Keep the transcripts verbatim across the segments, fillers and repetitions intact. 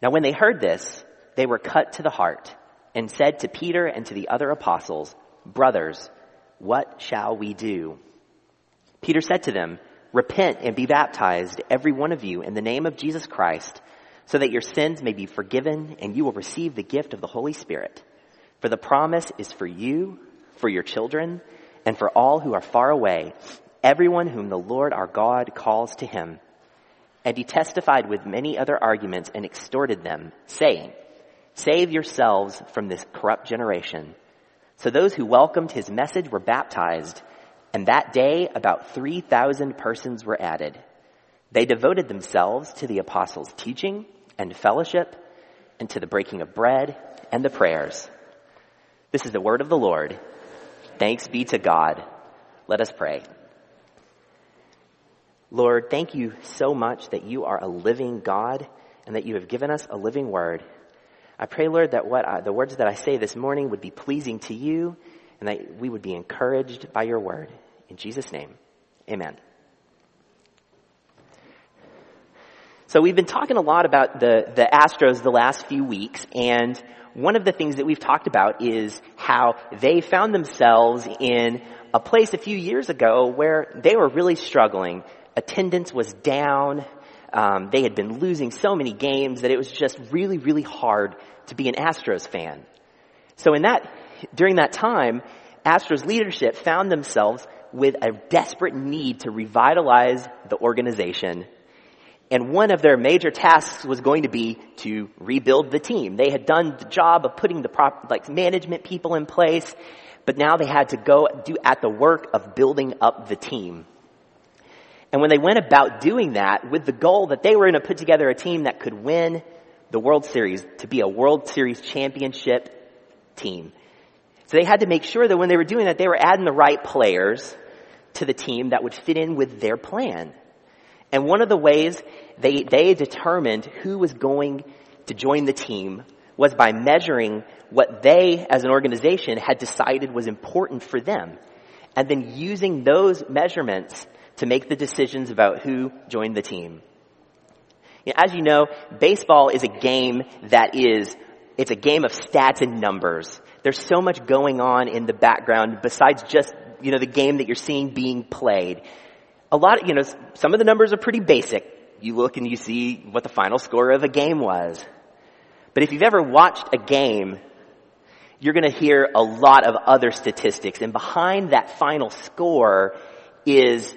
Now when they heard this, they were cut to the heart and said to Peter and to the other apostles, "Brothers, what shall we do?" Peter said to them, "Repent and be baptized, every one of you, in the name of Jesus Christ, so that your sins may be forgiven and you will receive the gift of the Holy Spirit. For the promise is for you, for your children, and for all who are far away, everyone whom the Lord our God calls to him." And he testified with many other arguments and exhorted them, saying, "Save yourselves from this corrupt generation." So those who welcomed his message were baptized, and that day about three thousand persons were added. They devoted themselves to the apostles' teaching and fellowship, and to the breaking of bread and the prayers. This is the word of the Lord. Thanks be to God. Let us pray. Lord, thank you so much that you are a living God and that you have given us a living word. I pray, Lord, that what I, the words that I say this morning would be pleasing to you and that we would be encouraged by your word. In Jesus' name, amen. So we've been talking a lot about the, the Astros the last few weeks, and one of the things that we've talked about is how they found themselves in a place a few years ago where they were really struggling. Attendance was down. Um, they had been losing so many games that it was just really, really hard to be an Astros fan. So in that, during that time, Astros leadership found themselves with a desperate need to revitalize the organization. And one of their major tasks was going to be to rebuild the team. They had done the job of putting the prop, like management people in place, but now they had to go do at the work of building up the team. And when they went about doing that with the goal that they were going to put together a team that could win the World Series, to be a World Series championship team. So they had to make sure that when they were doing that, they were adding the right players to the team that would fit in with their plan. And one of the ways they, they determined who was going to join the team was by measuring what they, as an organization, had decided was important for them. And then using those measurements to make the decisions about who joined the team. You know, as you know, baseball is a game that is, it's a game of stats and numbers. There's so much going on in the background besides just, you know, the game that you're seeing being played. A lot of, you know, some of the numbers are pretty basic. You look and you see what the final score of a game was. But if you've ever watched a game, you're going to hear a lot of other statistics. And behind that final score is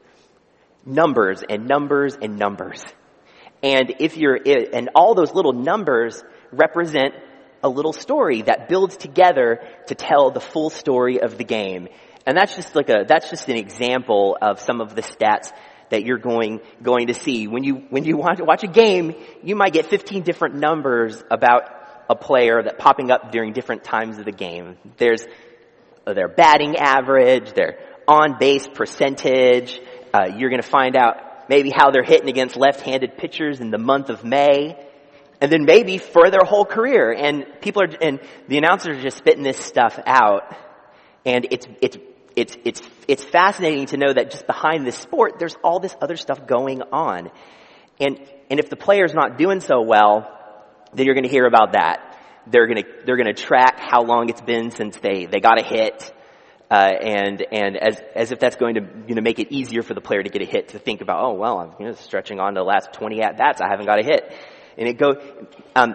numbers and numbers and numbers. And if you're, and all those little numbers represent a little story that builds together to tell the full story of the game. And that's just like a, that's just an example of some of the stats that you're going, going to see. When you, when you watch, watch a game, you might get fifteen different numbers about a player that popping up during different times of the game. There's their batting average, their on-base percentage. Uh, you're going to find out maybe how they're hitting against left-handed pitchers in the month of May. And then maybe for their whole career. And people are, and the announcers are just spitting this stuff out. And it's, it's, it's, it's, it's fascinating to know that just behind this sport, there's all this other stuff going on. And, and if the player's not doing so well, then you're going to hear about that. They're going to, they're going to track how long it's been since they, they got a hit. Uh, and, and as, as if that's going to, you know, make it easier for the player to get a hit, to think about, oh, well, I'm, you know, stretching on to the last twenty at-bats, I haven't got a hit. And it go, um,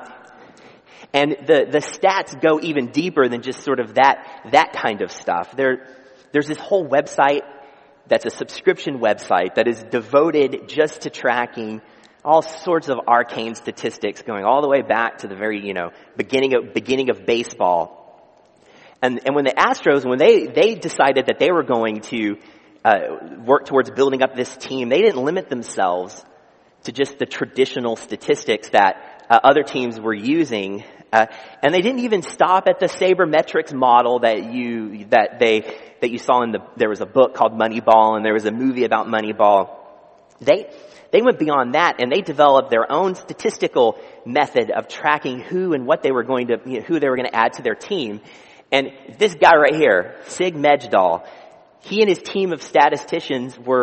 and the, the stats go even deeper than just sort of that, that kind of stuff. There, there's this whole website that's a subscription website that is devoted just to tracking all sorts of arcane statistics going all the way back to the very, you know, beginning of, beginning of baseball. And, and when the Astros, when they, they decided that they were going to, uh, work towards building up this team, they didn't limit themselves to just the traditional statistics that uh, other teams were using. Uh, and they didn't even stop at the sabermetrics model that you, that they, that you saw in the, there was a book called Moneyball and there was a movie about Moneyball. They, they went beyond that and they developed their own statistical method of tracking who and what they were going to, you know, who they were going to add to their team. And this guy right here, Sig Mejdal, he and his team of statisticians were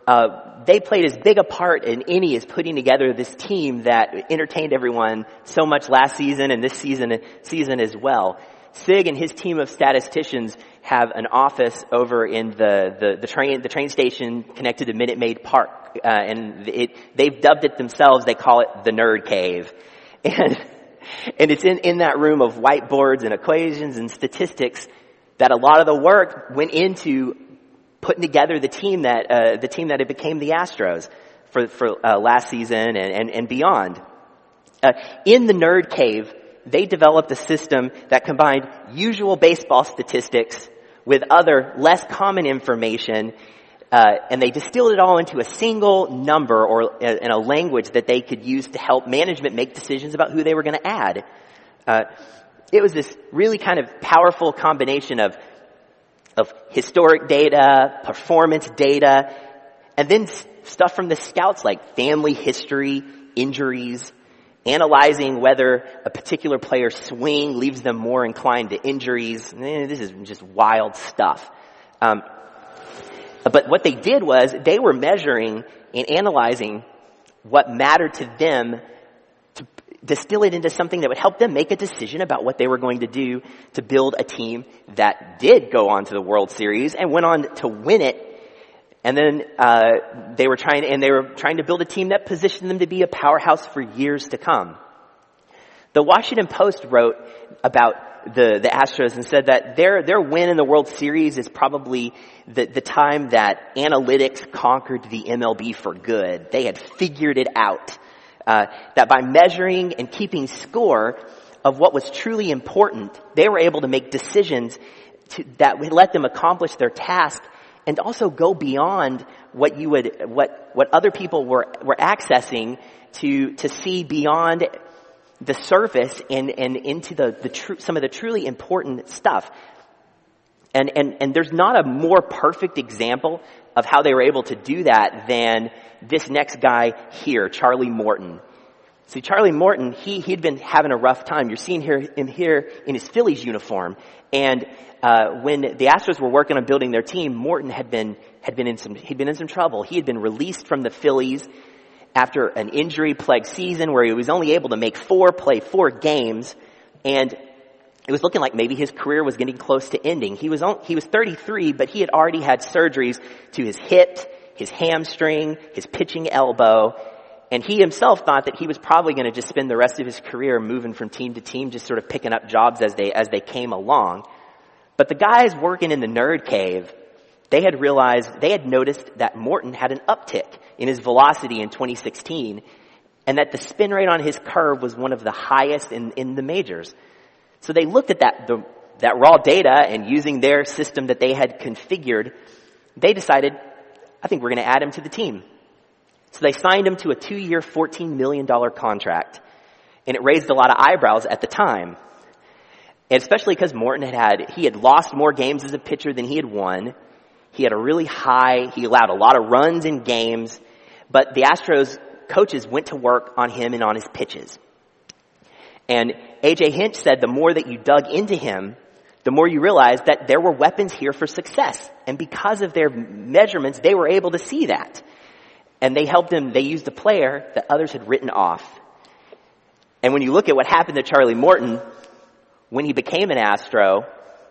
uh, they played as big a part in any as putting together this team that entertained everyone so much last season and this season season as well. Sig and his team of statisticians have an office over in the, the, the train the train station connected to Minute Maid Park, uh, and it they've dubbed it themselves. They call it the Nerd Cave, and and it's in in that room of whiteboards and equations and statistics that a lot of the work went into putting together the team that uh, the team that it became the Astros for for uh, last season and and, and beyond. Uh, in the Nerd Cave, they developed a system that combined usual baseball statistics with other less common information, uh, and they distilled it all into a single number or uh, in a language that they could use to help management make decisions about who they were going to add. Uh, it was this really kind of powerful combination of of historic data, performance data, and then s- stuff from the scouts like family history, injuries, analyzing whether a particular player's swing leaves them more inclined to injuries. Eh, this is just wild stuff. Um, but what they did was they were measuring and analyzing what mattered to them to distill it into something that would help them make a decision about what they were going to do to build a team that did go on to the World Series and went on to win it. And then uh they were trying and they were trying to build a team that positioned them to be a powerhouse for years to come. The Washington Post wrote about the the Astros and said that their their win in the World Series is probably the the time that analytics conquered the M L B for good. They had figured it out. Uh that by measuring and keeping score of what was truly important, they were able to make decisions to, that would let them accomplish their task and also go beyond what you would, what, what other people were, were accessing to, to see beyond the surface and, and into the, the tru- some of the truly important stuff. And, and, and there's not a more perfect example of how they were able to do that than this next guy here, Charlie Morton. See, Charlie Morton, he, he'd been having a rough time. You're seeing here, him here in his Phillies uniform. And, uh, when the Astros were working on building their team, Morton had been, had been in some, he'd been in some trouble. He had been released from the Phillies after an injury-plagued season where he was only able to make four, play four games. And it was looking like maybe his career was getting close to ending. He was on, he was thirty-three, but he had already had surgeries to his hip, his hamstring, his pitching elbow. And he himself thought that he was probably going to just spend the rest of his career moving from team to team, just sort of picking up jobs as they, as they came along. But the guys working in the Nerd Cave, they had realized, they had noticed that Morton had an uptick in his velocity in twenty sixteen, and that the spin rate on his curve was one of the highest in, in the majors. So they looked at that, the, that raw data, and using their system that they had configured, they decided, I think we're going to add him to the team. So they signed him to a two-year, fourteen million dollars contract. And it raised a lot of eyebrows at the time. And especially because Morton had had, he had lost more games as a pitcher than he had won. He had a really high, he allowed a lot of runs in games. But the Astros coaches went to work on him and on his pitches. And A J Hinch said the more that you dug into him, the more you realized that there were weapons here for success. And because of their measurements, they were able to see that. And they helped him, they used a player that others had written off. And when you look at what happened to Charlie Morton, when he became an Astro,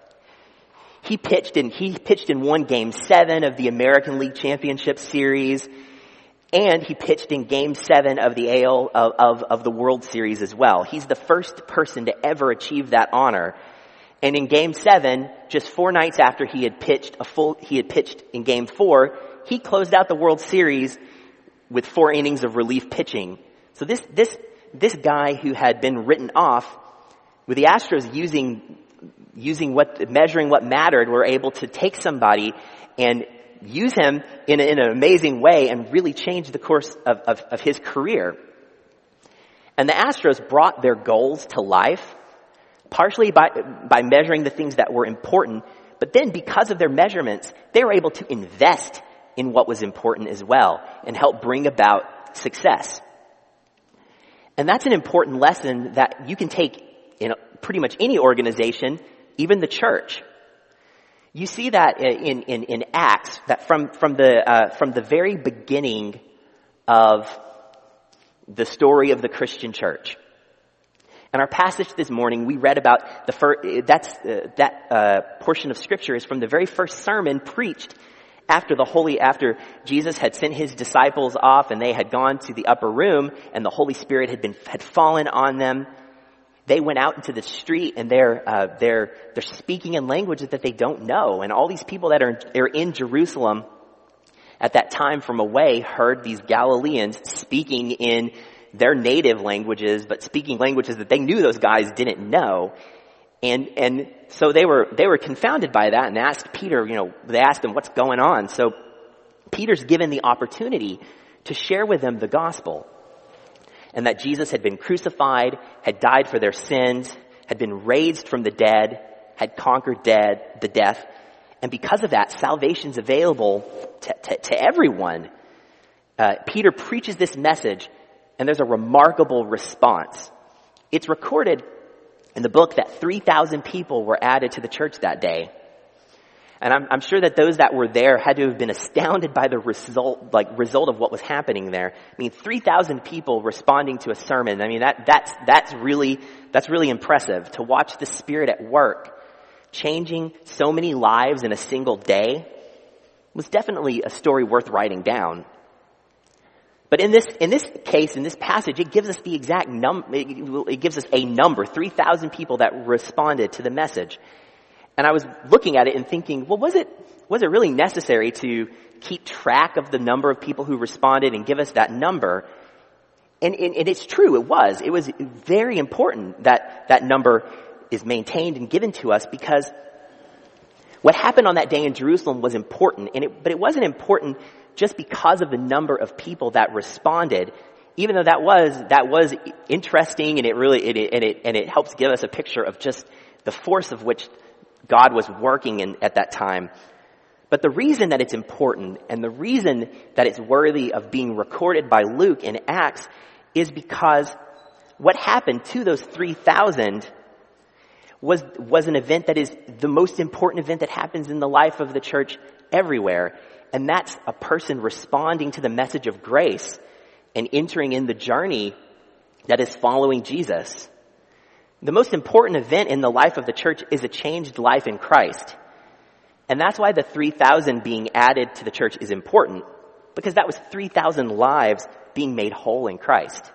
he pitched in, he pitched in one game seven of the American League Championship Series, and he pitched in game seven of the A L, of, of, of the World Series as well. He's the first person to ever achieve that honor. And in game seven, just four nights after he had pitched a full, he had pitched in game four, he closed out the World Series with four innings of relief pitching. So this, this, this guy who had been written off, with the Astros using, using what, measuring what mattered, were able to take somebody and use him in, a, in an amazing way and really change the course of, of, of his career. And the Astros brought their goals to life, partially by, by measuring the things that were important, but then because of their measurements, they were able to invest in what was important as well and help bring about success. And that's an important lesson that you can take in pretty much any organization, even the church. You see that in, in, in Acts, that from, from the, uh, from the very beginning of the story of the Christian church. In our passage this morning, we read about the first, that's, uh, that, uh, portion of scripture is from the very first sermon preached after the Holy, after Jesus had sent his disciples off and they had gone to the upper room and the Holy Spirit had been, had fallen on them. They went out into the street and they're, uh, they're, they're speaking in languages that they don't know. And all these people that are, are in Jerusalem at that time from away heard these Galileans speaking in their native languages, but speaking languages that they knew those guys didn't know. And, and so they were, they were confounded by that and asked Peter, you know, they asked him what's going on. So Peter's given the opportunity to share with them the gospel and that Jesus had been crucified, had died for their sins, had been raised from the dead, had conquered dead, the death. And because of that, salvation's available to, to, to everyone. Uh, Peter preaches this message and there's a remarkable response. It's recorded in the book that three thousand people were added to the church that day. And I'm, I'm sure that those that were there had to have been astounded by the result, like result of what was happening there. I mean, three thousand people responding to a sermon. I mean, that, that's, that's really, that's really impressive to watch the Spirit at work, changing so many lives in a single day was definitely a story worth writing down. But in this, in this case, in this passage, it gives us the exact num, it gives us a number, three thousand people that responded to the message. And I was looking at it and thinking, well, was it, was it really necessary to keep track of the number of people who responded and give us that number? And, and, and it's true, it was. It was very important that that number is maintained and given to us because what happened on that day in Jerusalem was important, and it, but it wasn't important just because of the number of people that responded, even though that was, that was interesting and it really, and it, and it, and it helps give us a picture of just the force of which God was working in at that time. But the reason that it's important and the reason that it's worthy of being recorded by Luke in Acts is because what happened to those three thousand was, was an event that is the most important event that happens in the life of the church everywhere. And that's a person responding to the message of grace and entering in the journey that is following Jesus. The most important event in the life of the church is a changed life in Christ. And that's why the three thousand being added to the church is important, because that was three thousand lives being made whole in Christ.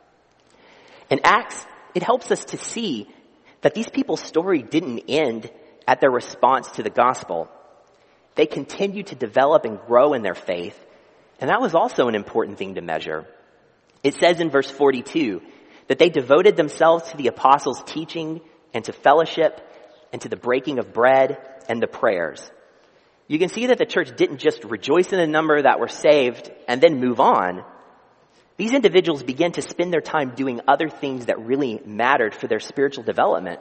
In Acts, it helps us to see that these people's story didn't end at their response to the gospel. They continued to develop and grow in their faith, and that was also an important thing to measure. It says in verse forty-two that they devoted themselves to the apostles' teaching and to fellowship and to the breaking of bread and the prayers. You can see that the church didn't just rejoice in the number that were saved and then move on. These individuals began to spend their time doing other things that really mattered for their spiritual development.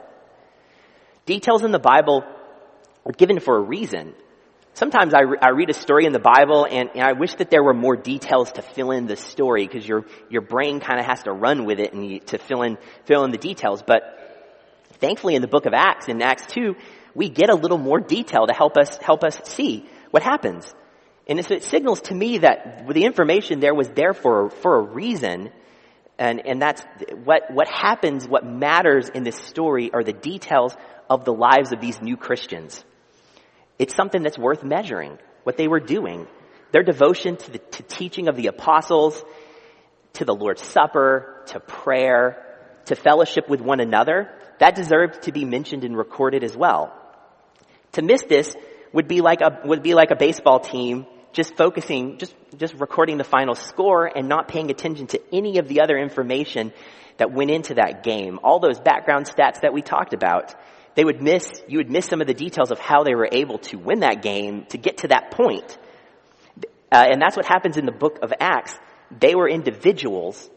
Details in the Bible are given for a reason. Sometimes I, re- I read a story in the Bible and, and I wish that there were more details to fill in the story because your your brain kind of has to run with it and you, to fill in fill in the details. But thankfully, in the book of Acts, in Acts two, we get a little more detail to help us help us see what happens. And it signals to me that the information there was there for for a reason, and and that's what what happens. What matters in this story are the details of the lives of these new Christians. It's something that's worth measuring, what they were doing. Their devotion to the to teaching of the apostles, to the Lord's Supper, to prayer, to fellowship with one another, that deserved to be mentioned and recorded as well. To miss this would be like a would be like a baseball team just focusing, just, just recording the final score and not paying attention to any of the other information that went into that game. All those background stats that we talked about. They would miss, you would miss some of the details of how they were able to win that game to get to that point. Uh, and that's what happens in the book of Acts. They were individuals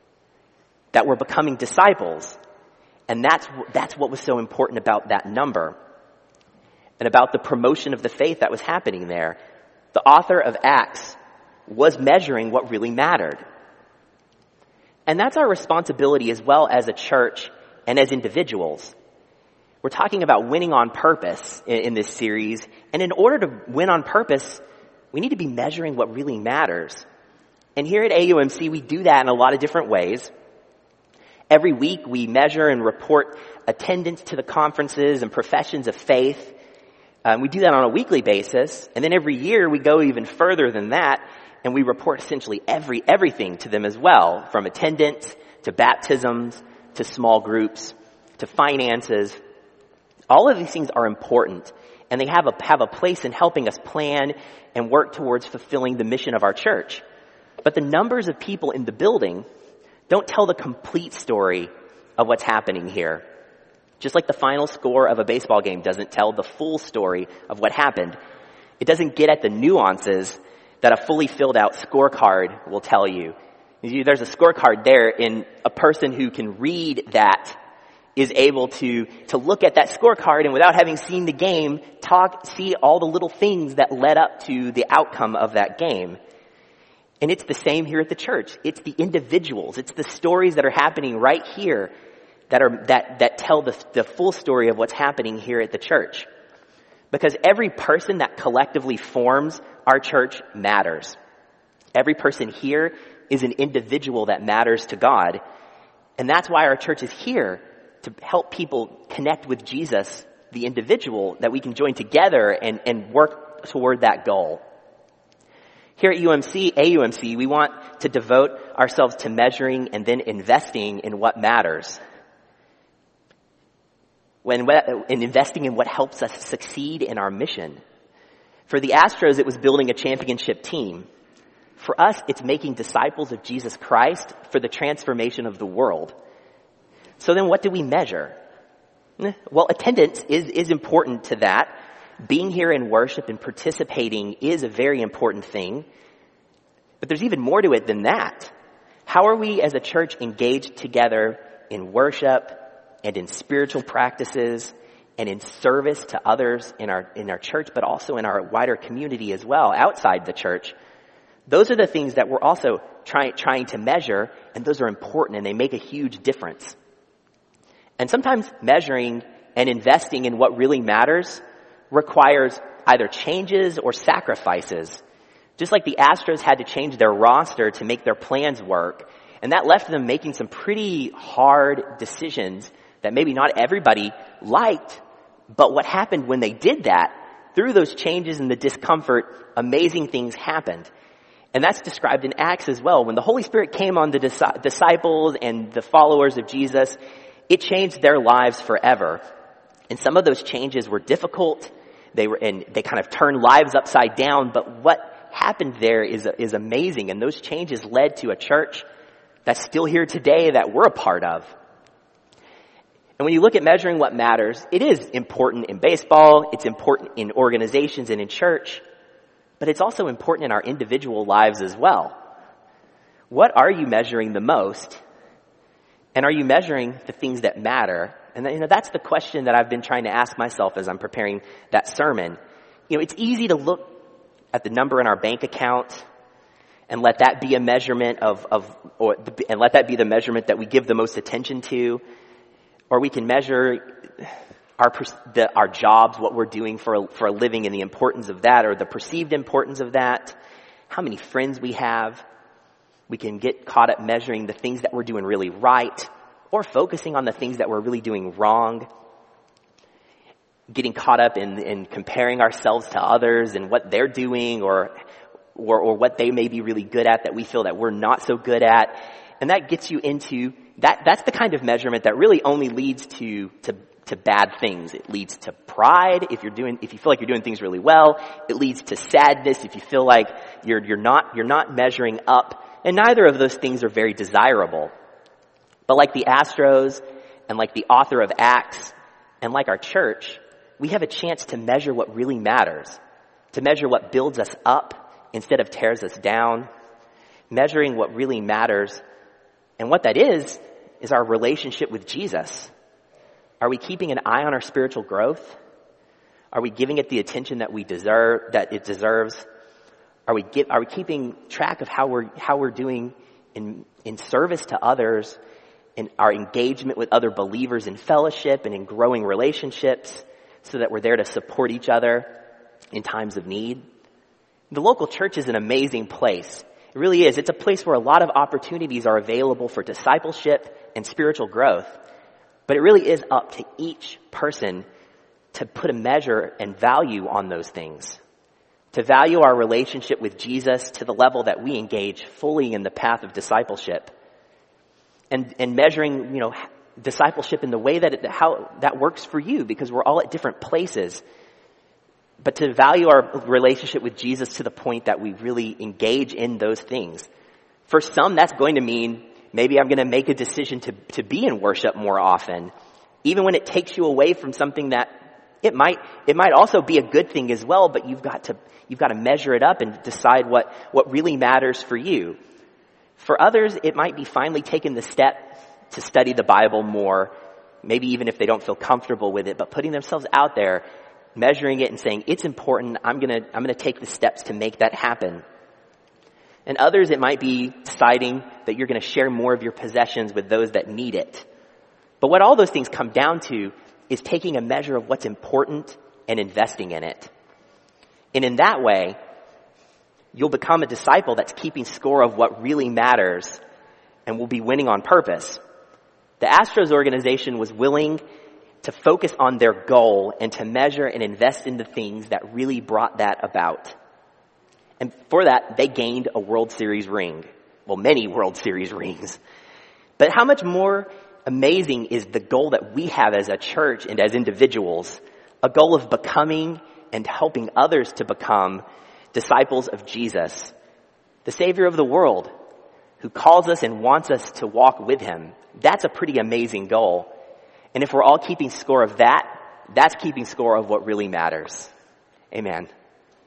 that were becoming disciples. And that's, that's what was so important about that number. And about the promotion of the faith that was happening there. The author of Acts was measuring what really mattered. And that's our responsibility as well as a church and as individuals. We're talking about winning on purpose in, in this series. And in order to win on purpose, we need to be measuring what really matters. And here at A U M C, we do that in a lot of different ways. Every week, we measure and report attendance to the conferences and professions of faith. Um, we do that on a weekly basis. And then every year, we go even further than that, and we report essentially every everything to them as well, from attendance to baptisms to small groups to finances. All of these things are important, and they have a have a place in helping us plan and work towards fulfilling the mission of our church. But the numbers of people in the building don't tell the complete story of what's happening here. Just like the final score of a baseball game doesn't tell the full story of what happened. It doesn't get at the nuances that a fully filled out scorecard will tell you. There's a scorecard there, and a person who can read that is able to, to look at that scorecard and without having seen the game, talk, see all the little things that led up to the outcome of that game. And it's the same here at the church. It's the individuals. It's the stories that are happening right here that are, that, that tell the, the full story of what's happening here at the church. Because every person that collectively forms our church matters. Every person here is an individual that matters to God. And that's why our church is here, to help people connect with Jesus, the individual, that we can join together and, and work toward that goal. Here at U M C, A U M C, we want to devote ourselves to measuring and then investing in what matters. When, in investing in what helps us succeed in our mission. For the Astros, it was building a championship team. For us, it's making disciples of Jesus Christ for the transformation of the world. So then what do we measure? Well, attendance is, is important to that. Being here in worship and participating is a very important thing. But there's even more to it than that. How are we as a church engaged together in worship and in spiritual practices and in service to others in our in our church, but also in our wider community as well, outside the church? Those are the things that we're also trying trying to measure, and those are important, and they make a huge difference. And sometimes measuring and investing in what really matters requires either changes or sacrifices. Just like the Astros had to change their roster to make their plans work, and that left them making some pretty hard decisions that maybe not everybody liked. But what happened when they did that, through those changes and the discomfort, amazing things happened. And that's described in Acts as well. When the Holy Spirit came on the dis- disciples and the followers of Jesus, it changed their lives forever. And some of those changes were difficult. They were, and they kind of turned lives upside down. But what happened there is, is amazing. And those changes led to a church that's still here today that we're a part of. And when you look at measuring what matters, it is important in baseball, it's important in organizations and in church, but it's also important in our individual lives as well. What are you measuring the most? And are you measuring the things that matter? And you know, that's the question that I've been trying to ask myself as I'm preparing that sermon. You know, it's easy to look at the number in our bank account and let that be a measurement of, of or, and let that be the measurement that we give the most attention to. Or we can measure our the, our jobs, what we're doing for a, for a living, and the importance of that, or the perceived importance of that. How many friends we have. We can get caught up measuring the things that we're doing really right, or focusing on the things that we're really doing wrong. Getting caught up in, in comparing ourselves to others and what they're doing, or, or or what they may be really good at that we feel that we're not so good at. And that gets you into That, that's the kind of measurement that really only leads to, to, to bad things. It leads to pride if you're doing, if you feel like you're doing things really well. It leads to sadness if you feel like you're, you're not, you're not measuring up. And neither of those things are very desirable. But like the Astros and like the author of Acts and like our church, we have a chance to measure what really matters. To measure what builds us up instead of tears us down. Measuring what really matters. And what that is, is our relationship with Jesus. Are we keeping an eye on our spiritual growth? Are we giving it the attention that we deserve, that it deserves? Are we give, are we keeping track of how we're how we're doing in in service to others in our engagement with other believers in fellowship and in growing relationships so that we're there to support each other in times of need. The local church is an amazing place. It really is. It's a place where a lot of opportunities are available for discipleship and spiritual growth. But it really is up to each person to put a measure and value on those things. To value our relationship with Jesus to the level that we engage fully in the path of discipleship. And, and measuring, you know, discipleship in the way that it, how that works for you, because we're all at different places. But to value our relationship with Jesus to the point that we really engage in those things. For some, that's going to mean maybe I'm going to make a decision to, to be in worship more often, even when it takes you away from something that it might, it might also be a good thing as well, but you've got to, you've got to measure it up and decide what, what really matters for you. For others, it might be finally taking the step to study the Bible more, maybe even if they don't feel comfortable with it, but putting themselves out there, measuring it and saying, it's important, I'm gonna, I'm gonna take the steps to make that happen. And others, it might be deciding that you're gonna share more of your possessions with those that need it. But what all those things come down to is taking a measure of what's important and investing in it. And in that way, you'll become a disciple that's keeping score of what really matters and will be winning on purpose. The Astros organization was willing to focus on their goal and to measure and invest in the things that really brought that about. And for that, they gained a World Series ring. Well, many World Series rings. But how much more amazing is the goal that we have as a church and as individuals, a goal of becoming and helping others to become disciples of Jesus, the Savior of the world, who calls us and wants us to walk with him. That's a pretty amazing goal. And if we're all keeping score of that, that's keeping score of what really matters. Amen.